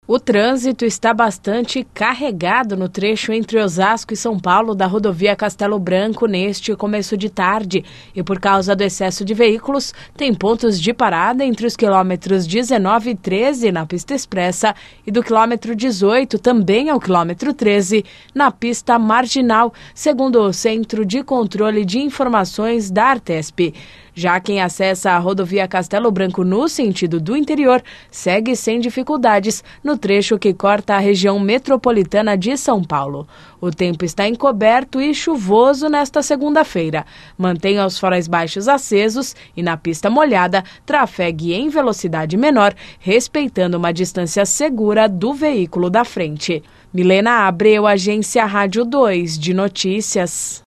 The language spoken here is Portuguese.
O trânsito está bastante carregado no trecho entre Osasco e São Paulo da rodovia Castelo Branco neste começo de tarde. E por causa do excesso de veículos, tem pontos de parada entre os quilômetros 19 e 13 na pista expressa e do quilômetro 18 também ao quilômetro 13 na pista marginal, segundo o Centro de Controle de Informações da Artesp. Já quem acessa a rodovia Castelo Branco no sentido do interior segue sem dificuldades no trecho que corta a região metropolitana de São Paulo. O tempo está encoberto e chuvoso nesta segunda-feira. Mantenha os faróis baixos acesos e na pista molhada trafegue em velocidade menor, respeitando uma distância segura do veículo da frente. Milena Abreu, Agência Rádio 2 de Notícias.